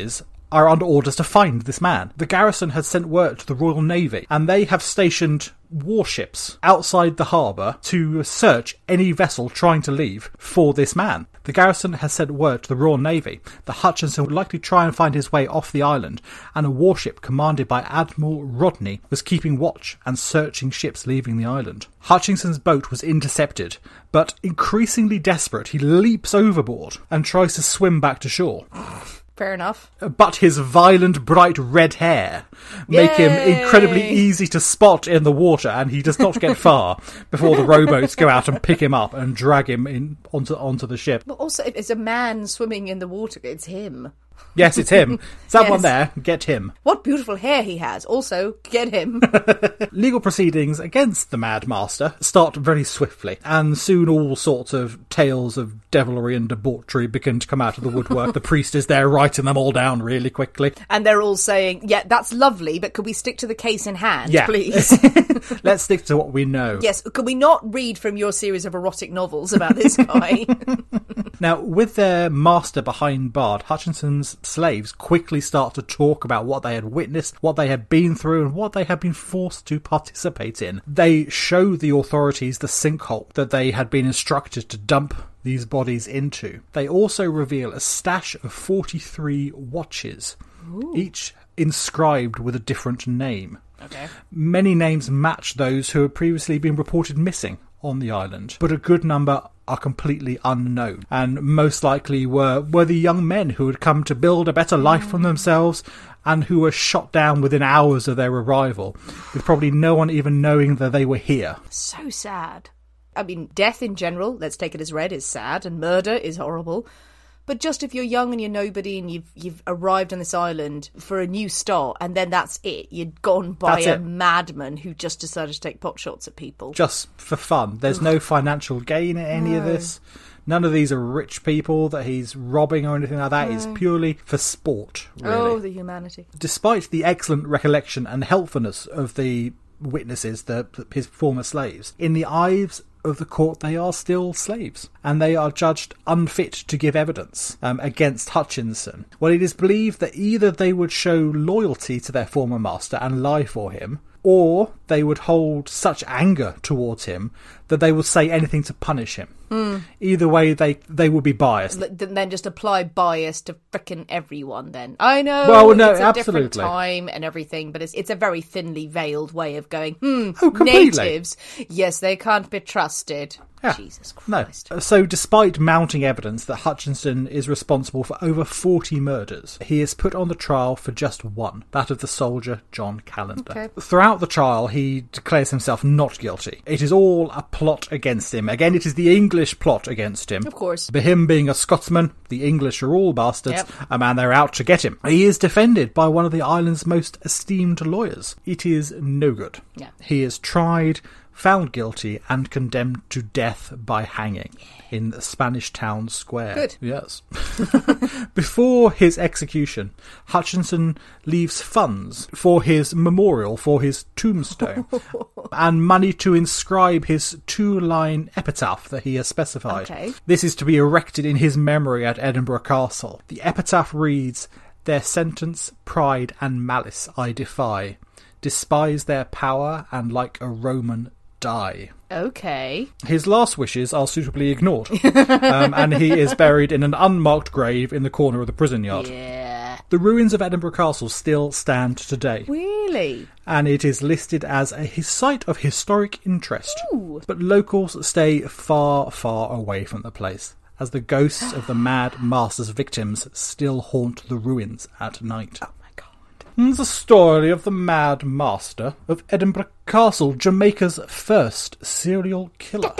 are under orders to find this man. The garrison has sent word to the Royal Navy, and they have stationed warships outside the harbour to search any vessel trying to leave for this man. The garrison has sent word to the Royal Navy that Hutchinson would likely try and find his way off the island, and a warship commanded by Admiral Rodney was keeping watch and searching ships leaving the island. Hutchinson's boat was intercepted, but increasingly desperate, he leaps overboard and tries to swim back to shore. Fair enough. But his violent, bright red hair make Yay! him incredibly easy to spot in the water, and he does not get far before the rowboats go out and pick him up and drag him in onto onto the ship. But also, if it's a man swimming in the water, it's him. Yes, it's him. Someone Yes. there, get him. What beautiful hair he has. Also, get him. Legal proceedings against the Mad Master start very swiftly, and soon all sorts of tales of devilry and debauchery begin to come out of the woodwork. The priest is there writing them all down really quickly. And they're all saying, yeah, that's lovely, but could we stick to the case in hand, Yeah. please? Let's stick to what we know. Yes, could we not read from your series of erotic novels about this guy? Now, with their master behind bars, Hutchinson's slaves quickly start to talk about what they had witnessed, what they had been through, and what they had been forced to participate in. They show the authorities the sinkhole that they had been instructed to dump these bodies into. They also reveal a stash of forty-three watches, Ooh. each inscribed with a different name. Okay. Many names match those who had previously been reported missing on the island, but a good number are completely unknown, and most likely were, were the young men who had come to build a better life for themselves and who were shot down within hours of their arrival, with probably no one even knowing that they were here. So sad. I mean, death in general, let's take it as read, is sad, and murder is horrible. But just if you're young and you're nobody and you've you've arrived on this island for a new start, and then that's it, you're gone by That's a it. madman who just decided to take pot shots at people. Just for fun. There's no financial gain in any of No. this. None of these are rich people that he's robbing or anything like that. It's purely for sport, really. Oh, the humanity. Despite the excellent recollection and helpfulness of the witnesses, the, his former slaves, in the eyes of the court they are still slaves, and they are judged unfit to give evidence um, against Hutchinson. Well, it is believed that either they would show loyalty to their former master and lie for him, or they would hold such anger towards him that they would say anything to punish him. Mm. Either way, they they would be biased. L- Then just apply bias to frickin' everyone then. I know Well, no, it's a different absolutely. time and everything, but it's it's a very thinly veiled way of going, hmm, Oh, completely. natives, yes, they can't be trusted. Yeah. Jesus No. Christ. So despite mounting evidence that Hutchinson is responsible for over forty murders, he is put on the trial for just one, that of the soldier John Calendar. Okay. Throughout the trial, he declares himself not guilty. It is all a plot against him. Again, it is the English plot against him. Of course. For him being a Scotsman, the English are all bastards, Yep. and man, they're out to get him. He is defended by one of the island's most esteemed lawyers. It is no good. Yeah. He is tried, found guilty, and condemned to death by hanging in the Spanish town square. Good. Yes. Before his execution, Hutchinson leaves funds for his memorial, for his tombstone, and money to inscribe his two-line epitaph that he has specified. Okay. This is to be erected in his memory at Edinburgh Castle. The epitaph reads, "Their sentence, pride, and malice I defy. Despise their power, and like a Roman die." Okay. His last wishes are suitably ignored, um, and he is buried in an unmarked grave in the corner of the prison yard. Yeah. The ruins of Edinburgh Castle still stand today, Really? and it is listed as a his site of historic interest. Ooh. But locals stay far, far away from the place, as the ghosts of the Mad Master's victims still haunt the ruins at night. Oh my God. The story of the Mad Master of Edinburgh Castle, Jamaica's first serial killer.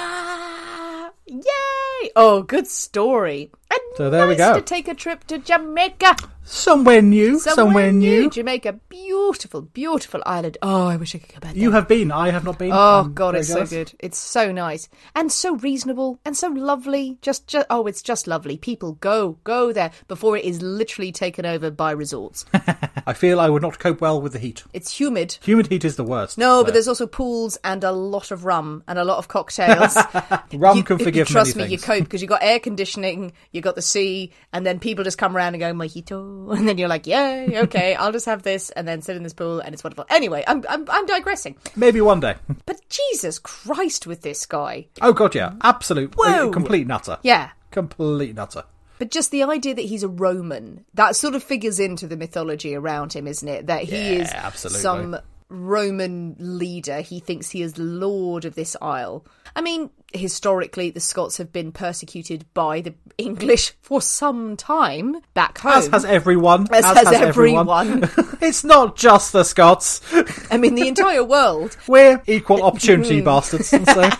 Da-da! Yay! Oh, good story. And So there we nice go. to take a trip to Jamaica. Somewhere new, somewhere, new. Jamaica, beautiful, beautiful island. Oh, I wish I could go back there. You have been, I have not been. Oh I'm God, very it's jealous. so good. It's so nice and so reasonable and so lovely. Just, just oh, it's just lovely. People go, go there before it is literally taken over by resorts. I feel I would not cope well with the heat. It's humid. Humid heat is the worst. No, but there. there's also pools and a lot of rum and a lot of cocktails. Rum You- can you forgive Trust many me, you things. cope because you've got air conditioning, you've you got the sea, and then people just come around and go, mojito, and then you're like, yay, okay, I'll just have this, and then sit in this pool, and it's wonderful. Anyway, I'm I'm, I'm digressing. Maybe one day. But Jesus Christ with this guy. Oh, God, yeah. Absolute. Whoa. Complete nutter. Yeah. Complete nutter. But just the idea that he's a Roman, that sort of figures into the mythology around him, isn't it? That he Yeah, is absolutely. some Roman leader. He thinks he is lord of this isle. I mean, historically, the Scots have been persecuted by the English for some time back home. As has everyone. As, As has, has everyone. everyone. It's not just the Scots. I mean, the entire world. We're equal opportunity bastards. And so.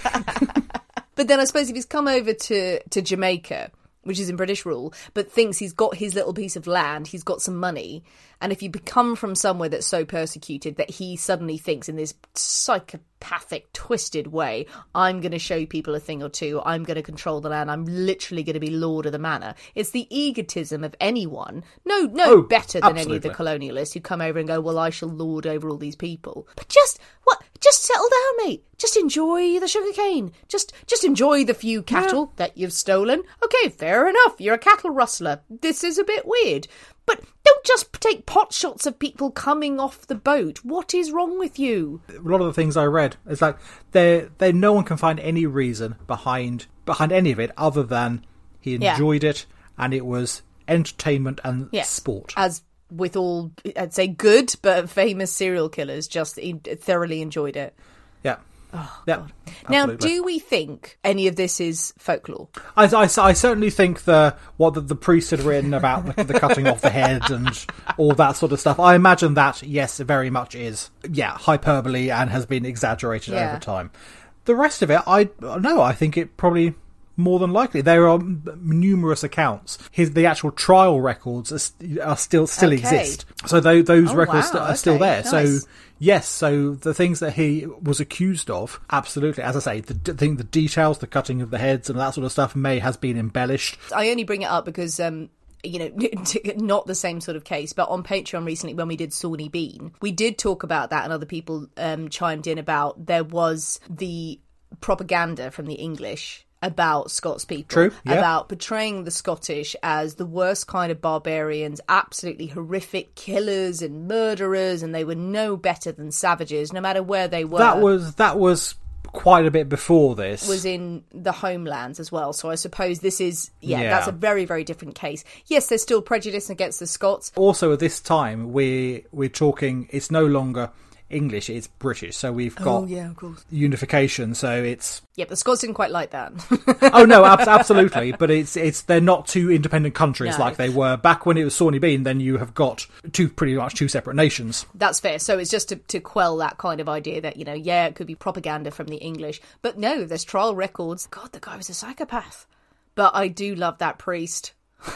But then I suppose if he's come over to, to Jamaica, which is in British rule, but thinks he's got his little piece of land, he's got some money, and if you become from somewhere that's so persecuted that he suddenly thinks in this psychopathic, twisted way, I'm going to show people a thing or two, I'm going to control the land, I'm literally going to be lord of the manor. It's the egotism of anyone, no no oh, better than absolutely. any of the colonialists who come over and go, well, I shall lord over all these people. But just, what? Just settle down, mate. Just enjoy the sugarcane. Just just enjoy the few cattle yeah. that you've stolen. Okay, fair enough. You're a cattle rustler. This is a bit weird. But don't just take pot shots of people coming off the boat. What is wrong with you? A lot of the things I read is like there, there. No one can find any reason behind behind any of it other than he enjoyed yeah. it and it was entertainment and yeah. sport. As with all, I'd say good but famous serial killers, just thoroughly enjoyed it. Yeah. Oh, yeah. God. Now, do we think any of this is folklore? I, I, I certainly think the what the, the priest had written about the, the cutting off the head and all that sort of stuff. I imagine that, yes, it very much is, yeah, hyperbole and has been exaggerated yeah. over time. The rest of it, I no, I think it probably more than likely. There are numerous accounts. His the actual trial records are, are still still okay. exist. So those, those oh, records wow. are still okay. there. Nice. So. Yes, so the things that he was accused of, absolutely, as I say, the thing, the details, the cutting of the heads and that sort of stuff may has been embellished. I only bring it up because, um, you know, not the same sort of case, but on Patreon recently when we did Sawney Bean, we did talk about that and other people um, chimed in about there was the propaganda from the English about Scots people, True, yeah. about portraying the Scottish as the worst kind of barbarians, absolutely horrific killers and murderers, and they were no better than savages, no matter where they were. That was that was quite a bit before this. Was in the homelands as well, so I suppose this is, yeah, yeah. that's a very, very different case. Yes, there's still prejudice against the Scots. Also, at this time, we're, we're talking, it's no longer English, it's British, so we've got oh, yeah, of course. unification, so it's... Yeah, the Scots didn't quite like that. oh no, ab- absolutely, but it's it's they're not two independent countries no. like they were back when it was Sawney Bean. Then you have got two pretty much two separate nations. That's fair. So it's just to, to quell that kind of idea that, you know, yeah, it could be propaganda from the English, but no, there's trial records. God, the guy was a psychopath. But I do love that priest.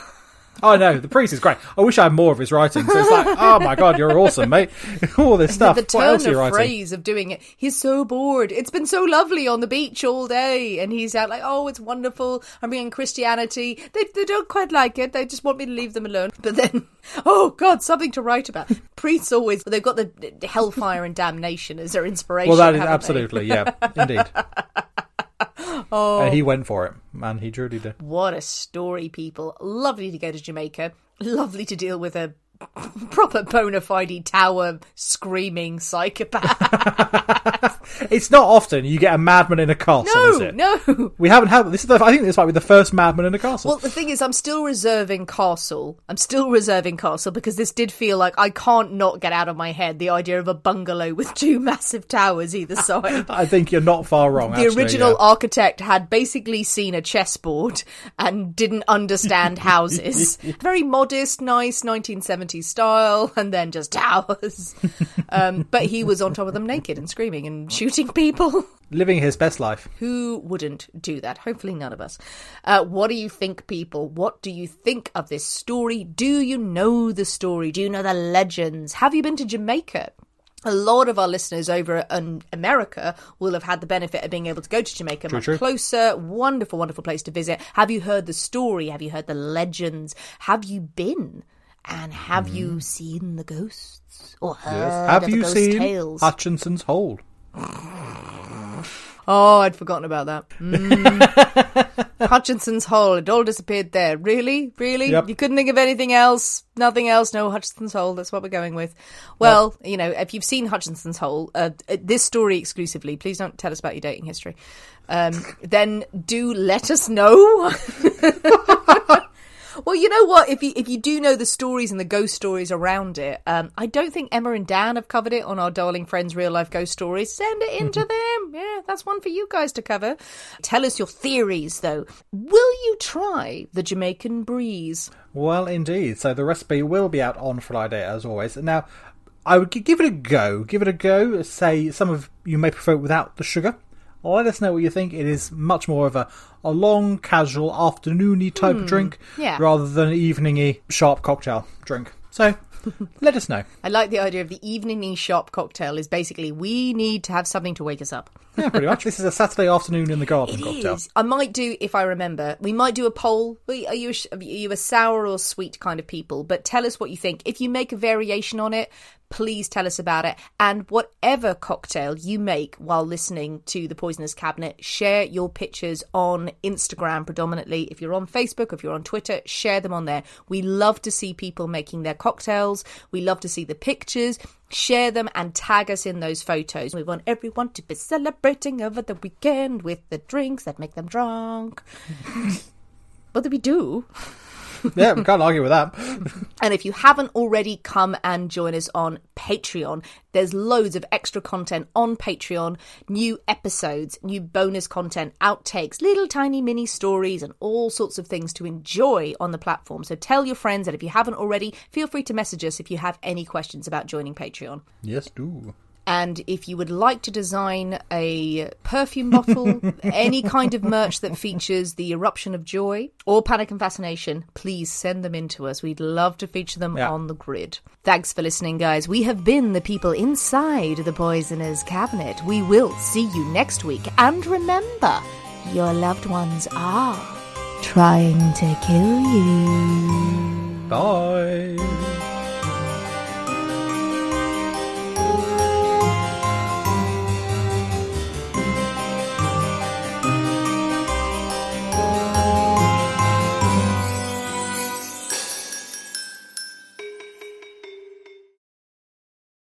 Oh no, the priest is great. I wish I had more of his writing. So it's like, oh my god, you're awesome, mate. All this stuff. The, the what else turn are you of writing? phrase of doing it. He's so bored. It's been so lovely on the beach all day, and he's out like, oh, it's wonderful. I'm bringing Christianity. They they don't quite like it. They just want me to leave them alone. But then, oh god, something to write about. Priests always they've got the, the hellfire and damnation as their inspiration. Well, that is haven't absolutely, yeah, indeed. Oh, and he went for it, man. He truly did. What a story, people. Lovely to go to Jamaica. Lovely to deal with a proper bona fide tower screaming psychopath. It's not often you get a madman in a castle, no, is it? No, we haven't had this. Is the, I think this might be the first madman in a castle. Well, the thing is, I'm still reserving Castle. I'm still reserving Castle because this did feel like I can't not get out of my head the idea of a bungalow with two massive towers either side. I think you're not far wrong. The actually, original yeah. architect had basically seen a chessboard and didn't understand houses. Very modest, nice nineteen seventies style, and then just towers. Um, but he was on top of them naked and screaming and shooting people. Living his best life. Who wouldn't do that? Hopefully none of us. Uh, what do you think, people? What do you think of this story? Do you know the story? Do you know the legends? Have you been to Jamaica? A lot of our listeners over in America will have had the benefit of being able to go to Jamaica true, much true. closer. Wonderful, wonderful place to visit. Have you heard the story? Have you heard the legends? Have you been? And have mm. you seen the ghosts? Or heard yes. Have of you the ghost seen tales? Hutchinson's Hole? Oh, I'd forgotten about that. Mm. Hutchinson's Hole. It all disappeared there. Really? Really? Yep. You couldn't think of anything else? Nothing else? No, Hutchinson's Hole. That's what we're going with. Well, yep. You know, if you've seen Hutchinson's Hole, uh, this story exclusively, please don't tell us about your dating history. Um, then do let us know. Well, you know what? If you if you do know the stories and the ghost stories around it, um, I don't think Emma and Dan have covered it on our Darling Friends Real Life Ghost Stories. Send it in to them. Yeah, that's one for you guys to cover. Tell us your theories, though. Will you try the Jamaican breeze? Well, indeed. So the recipe will be out on Friday, as always. Now, I would give it a go. Give it a go. Say some of you may prefer it without the sugar. Let us know what you think. It is much more of a, a long, casual, afternoony type mm, of drink yeah. rather than an evening-y, sharp cocktail drink. So, let us know. I like the idea of the evening-y sharp cocktail is basically we need to have something to wake us up. Yeah, pretty much. This is a Saturday afternoon in the garden it cocktail. Is. I might do, if I remember, we might do a poll. Are you a, are you a sour or sweet kind of people? But tell us what you think. If you make a variation on it, please tell us about it. And whatever cocktail you make while listening to The Poisoner's Cabinet, share your pictures on Instagram predominantly. If you're on Facebook, if you're on Twitter, share them on there. We love to see people making their cocktails. We love to see the pictures. Share them and tag us in those photos. We want everyone to be celebrating over the weekend with the drinks that make them drunk. What do we do? Yeah, we can't argue with that. And if you haven't already, come and join us on Patreon. There's loads of extra content on Patreon, new episodes, new bonus content, outtakes, little tiny mini stories, and all sorts of things to enjoy on the platform. So tell your friends, and if you haven't already, feel free to message us if you have any questions about joining Patreon. Yes, do. And if you would like to design a perfume bottle, any kind of merch that features the eruption of joy or panic and fascination, please send them in to us. We'd love to feature them yeah. on the grid. Thanks for listening, guys. We have been the people inside the Poisoner's Cabinet. We will see you next week. And remember, your loved ones are trying to kill you. Bye.